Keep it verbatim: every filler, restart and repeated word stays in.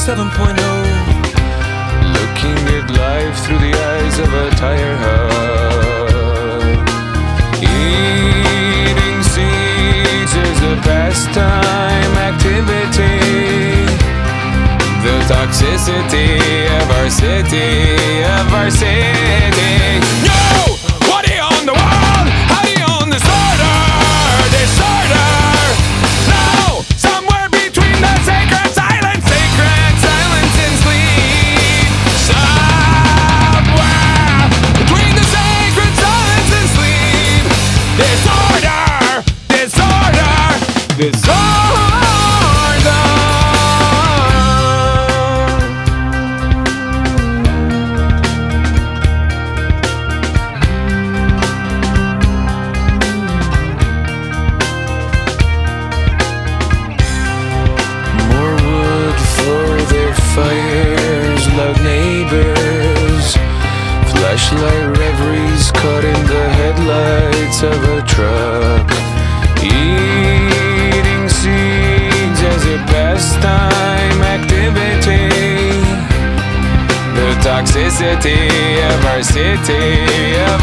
seven point oh. Looking at life through the eyes of a tire hub. Eating seeds is a pastime activity. The toxicity of our city, of our city. No! What do you own the world? How do you own disorder? Disorder! No! Somewhere between the sacred silence, sacred silence and sleep. Somewhere between the sacred silence and sleep. Disorder! Disorder! Disorder! Fires, loud neighbors, flashlight reveries caught in the headlights of a truck. Eating seeds as a pastime activity. The toxicity of our city,